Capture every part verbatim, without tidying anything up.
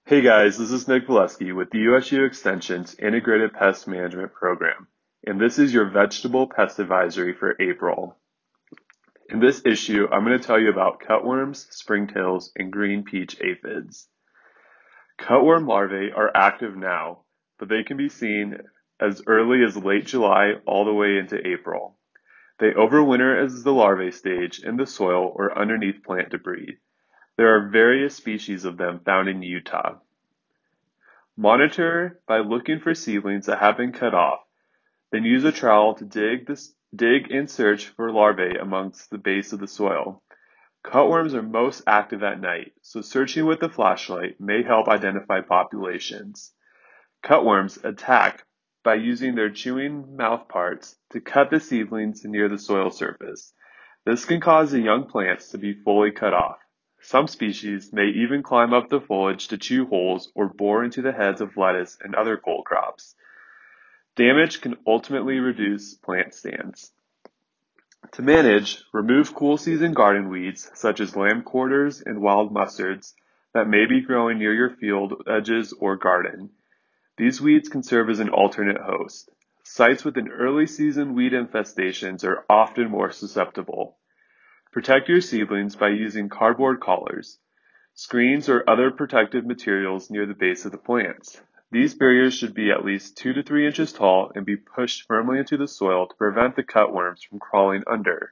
Hey guys, this is Nick Valesky with the U S U Extension's Integrated Pest Management Program, and this is your vegetable pest advisory for April. In this issue, I'm going to tell you about cutworms, springtails, and green peach aphids. Cutworm larvae are active now, but they can be seen as early as late July all the way into April. They overwinter as the larvae stage in the soil or underneath plant debris. There are various species of them found in Utah. Monitor by looking for seedlings that have been cut off, then use a trowel to dig, this, dig and search for larvae amongst the base of the soil. Cutworms are most active at night, so searching with a flashlight may help identify populations. Cutworms attack by using their chewing mouth parts to cut the seedlings near the soil surface. This can cause the young plants to be fully cut off. Some species may even climb up the foliage to chew holes or bore into the heads of lettuce and other cole crops. Damage can ultimately reduce plant stands. To manage, remove cool season garden weeds such as lamb quarters and wild mustards that may be growing near your field edges or garden. These weeds can serve as an alternate host. Sites with an early season weed infestations are often more susceptible. Protect your seedlings by using cardboard collars, screens, or other protective materials near the base of the plants. These barriers should be at least two to three inches tall and be pushed firmly into the soil to prevent the cutworms from crawling under.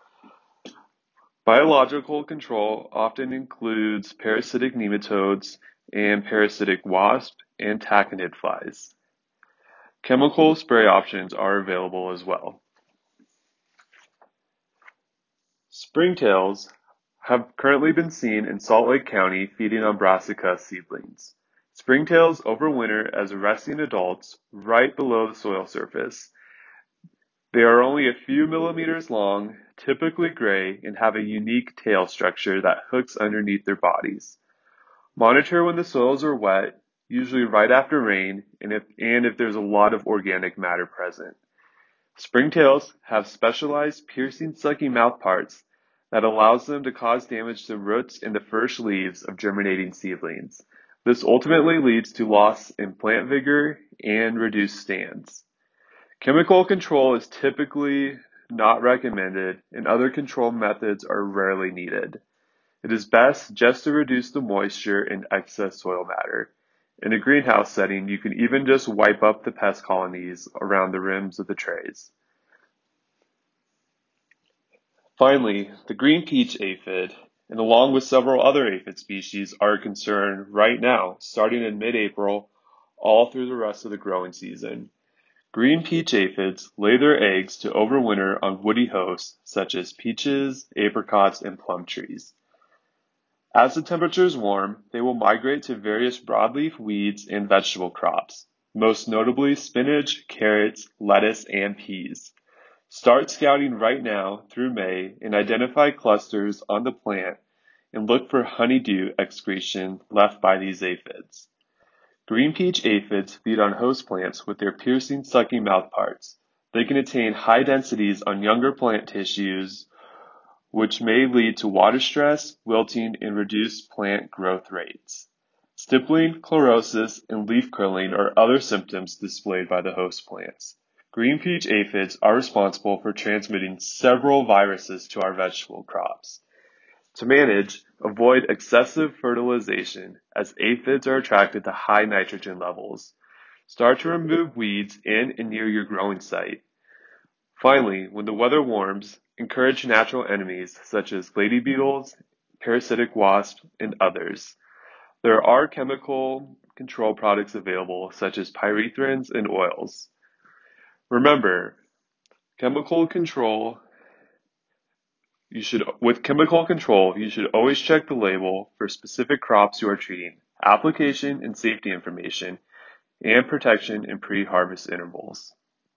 Biological control often includes parasitic nematodes and parasitic wasp and taconid flies. Chemical spray options are available as well. Springtails have currently been seen in Salt Lake County feeding on brassica seedlings. Springtails overwinter as resting adults right below the soil surface. They are only a few millimeters long, typically gray, and have a unique tail structure that hooks underneath their bodies. Monitor when the soils are wet, usually right after rain, and if, and if there's a lot of organic matter present. Springtails have specialized piercing sucking mouth parts that allows them to cause damage to roots and the first leaves of germinating seedlings. This ultimately leads to loss in plant vigor and reduced stands. Chemical control is typically not recommended, and other control methods are rarely needed. It is best just to reduce the moisture and excess soil matter. In a greenhouse setting, you can even just wipe up the pest colonies around the rims of the trays. Finally, the green peach aphid, and along with several other aphid species, are a concern right now, starting in mid-April, all through the rest of the growing season. Green peach aphids lay their eggs to overwinter on woody hosts such as peaches, apricots, and plum trees. As the temperatures warm, they will migrate to various broadleaf weeds and vegetable crops, most notably spinach, carrots, lettuce, and peas. Start scouting right now through May and identify clusters on the plant and look for honeydew excretion left by these aphids. Green peach aphids feed on host plants with their piercing, sucking mouth parts. They can attain high densities on younger plant tissues, which may lead to water stress, wilting, and reduced plant growth rates. Stippling, chlorosis, and leaf curling are other symptoms displayed by the host plants. Green peach aphids are responsible for transmitting several viruses to our vegetable crops. To manage, avoid excessive fertilization as aphids are attracted to high nitrogen levels. Start to remove weeds in and near your growing site. Finally, when the weather warms, encourage natural enemies such as lady beetles, parasitic wasps, and others. There are chemical control products available such as pyrethrins and oils. Remember, chemical control, you should, with chemical control, you should always check the label for specific crops you are treating, application and safety information, and protection and pre-harvest intervals.